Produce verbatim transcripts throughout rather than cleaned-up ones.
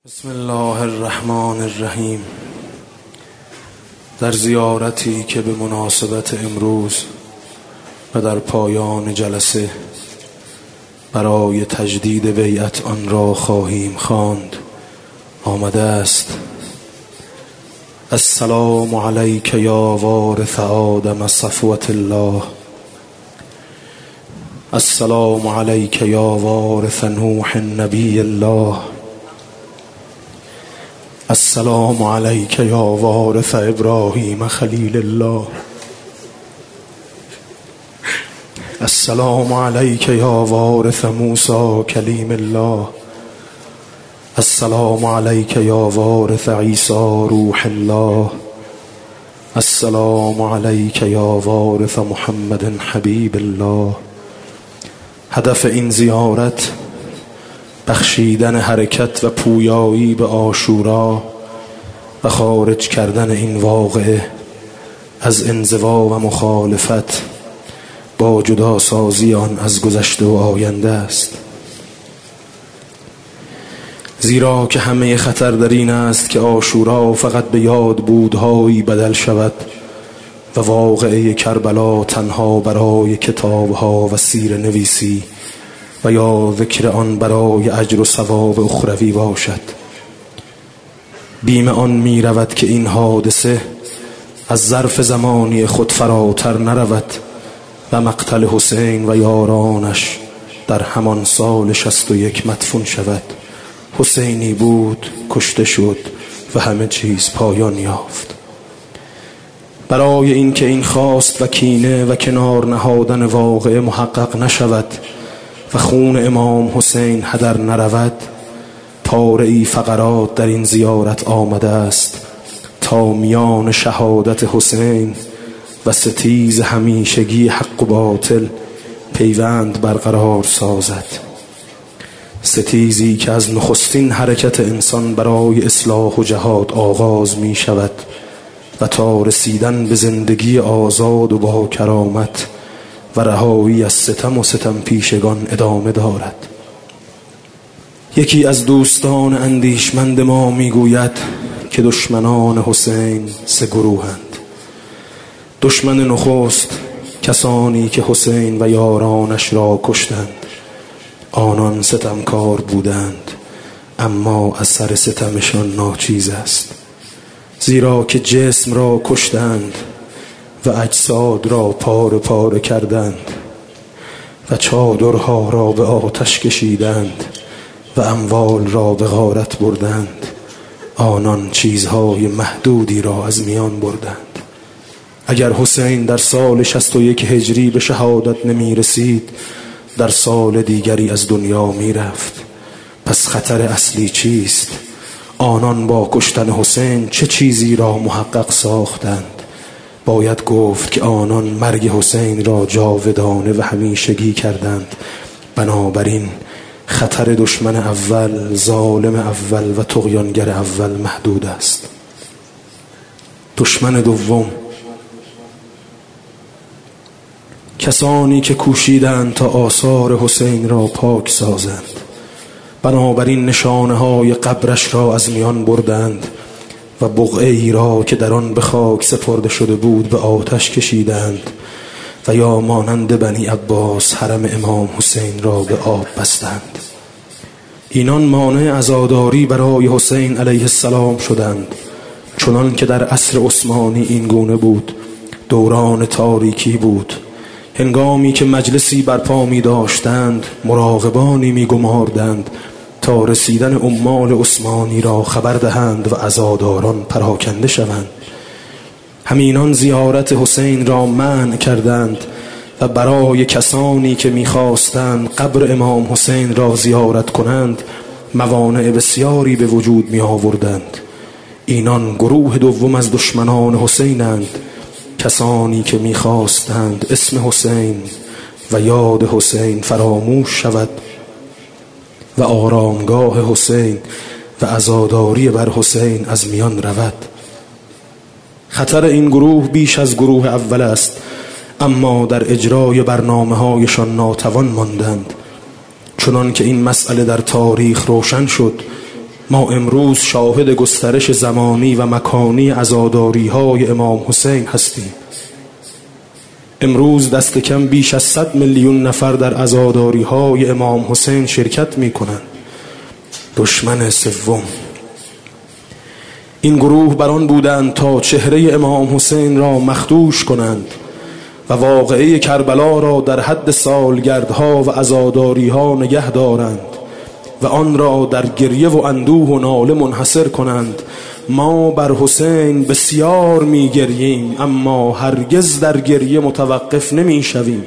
بسم الله الرحمن الرحیم. در زیارتی که به مناسبت امروز و در پایان جلسه برای تجدید بیعت آن را خواهیم خواند آمده است: السلام علیک یا وارث آدم صفوة الله، السلام علیک یا وارث نوح نبی الله، السلام علیک یا وارث ابراهیم خلیل الله، السلام علیک یا وارث موسی کلیم الله، السلام علیک یا وارث عیسی روح الله، السلام علیک یا وارث محمد حبیب الله. هدف این زیارت بخشیدن حرکت و پویایی به عاشورا و خارج کردن این واقعه از انزوا و مخالفت با جدا سازی آن از گذشته و آینده است، زیرا که همه خطر در این است که عاشورا فقط به یاد بودهایی بدل شود و واقعه کربلا تنها برای کتابها و سیر نویسی و یا ذکر آن برای اجر و ثواب اخروی باشد. بیم آن می رود که این حادثه از ظرف زمانی خود فراتر نرود و مقتل حسین و یارانش در همان سال شصت و یک مدفون شود. حسینی بود، کشته شد و همه چیز پایان یافت. برای این که این خواست و کینه و کنار نهادن واقعه محقق نشود و خون امام حسین هدر نرود، پاره‌ای فقرات در این زیارت آمده است تا میان شهادت حسین و ستیز همیشگی حق و باطل پیوند برقرار سازد. ستیزی که از نخستین حرکت انسان برای اصلاح و جهاد آغاز می شود و تا رسیدن به زندگی آزاد و با کرامت و رهایی از ستم و ستم پیشگان ادامه دارد. یکی از دوستان اندیشمند ما میگوید که دشمنان حسین سه گروهند. دشمن نخست کسانی که حسین و یارانش را کشتند. آنان ستمکار بودند، اما اثر ستمشان ناچیز است، زیرا که جسم را کشتند و اجساد را پاره پاره کردند و چادرها را به آتش کشیدند و اموال را به غارت بردند. آنان چیزهای محدودی را از میان بردند. اگر حسین در سال شصت و یک هجری به شهادت نمی رسید، در سال دیگری از دنیا می رفت. پس خطر اصلی چیست؟ آنان با کشتن حسین چه چیزی را محقق ساختند؟ باید گفت که آنان مرگ حسین را جاودانه و همیشگی کردند. بنابراین خطر دشمن اول، ظالم اول و طغیانگر اول محدود است. دشمن دوم کسانی که کوشیدند تا آثار حسین را پاک سازند. بنابراین نشانه های قبرش را از میان بردند و بقعه ای را که در آن به خاک سپرده شده بود به آتش کشیدند و یا مانند بنی عباس حرم امام حسین را به آب بستند. اینان مانع عزاداری برای حسین علیه السلام شدند، چنان که در عصر عثمانی این گونه بود. دوران تاریکی بود، هنگامی که مجلسی برپا می داشتند، مراقبانی می گماردند تا رسیدن عمال عثمانی را خبر دهند و عزاداران پراکنده شوند. همینان زیارت حسین را منع کردند و برای کسانی که می‌خواستند قبر امام حسین را زیارت کنند موانع بسیاری به وجود می آوردند. اینان گروه دوم از دشمنان حسینند، کسانی که می‌خواستند اسم حسین و یاد حسین فراموش شود و آرامگاه حسین و عزاداری بر حسین از میان رود. خطر این گروه بیش از گروه اول است، اما در اجرای برنامه هایشان ناتوان ماندند. چنان که این مسئله در تاریخ روشن شد ما امروز شاهد گسترش زمانی و مکانی عزاداری های امام حسین هستیم. امروز دست کم بیش از صد میلیون نفر در عزاداری های امام حسین شرکت می کنند. دشمن سوم این گروه بران بودند تا چهره امام حسین را مخدوش کنند و واقعه کربلا را در حد سالگردها و عزاداریها نگه دارند و آن را در گریه و اندوه و ناله منحصر کنند. ما بر حسین بسیار می گرییم، اما هرگز در گریه متوقف نمی شویم.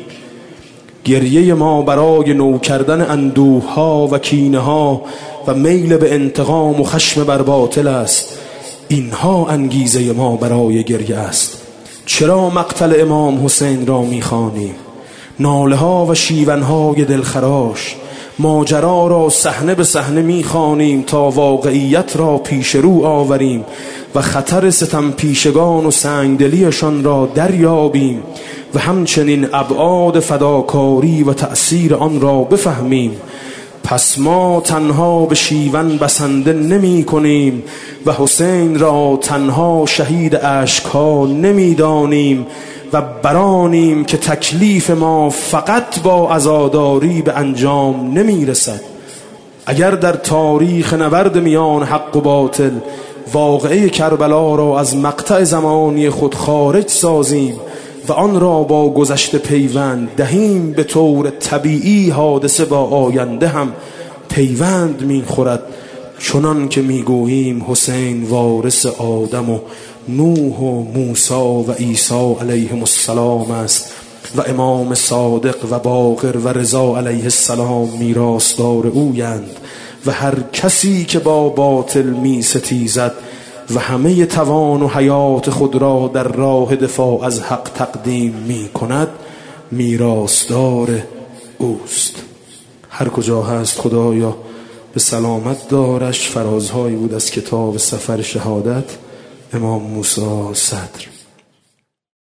گریه ما برای نو کردن اندوه ها و کینه ها و میل به انتقام و خشم بر باطل است. اینها انگیزه ما برای گریه است. چرا مقتل امام حسین را می خوانیم؟ ناله ها و شیون های دلخراش، ماجرا را صحنه به صحنه می خوانیم تا واقعیت را پیش رو آوریم و خطر ستم پیشگان و سنگدلیشان را دریابیم و همچنین ابعاد فداکاری و تأثیر آن را بفهمیم. پس ما تنها به شیون بسنده نمی کنیم و حسین را تنها شهید اشک‌ها نمی دانیم و برانیم که تکلیف ما فقط با عزاداری به انجام نمی رسد. اگر در تاریخ نبرد میان حق و باطل واقعه کربلا را از مقطع زمانی خود خارج سازیم و آن را با گذشته پیوند دهیم، به طور طبیعی حادثه با آینده هم پیوند می خورد، چنان که می گوییم حسین وارث آدم و نوح و موسی و عیسی علیهم السلام است و امام صادق و باقر و رضا علیه السلام میراثدار اویند و هر کسی که با باطل می ستیزد و همه توان و حیات خود را در راه دفاع از حق تقدیم می کند میراثدار اوست. هر کجا هست خدایا به سلامت دارش. فرازهایی بود از کتاب سفر شهادت امام موسی صدر.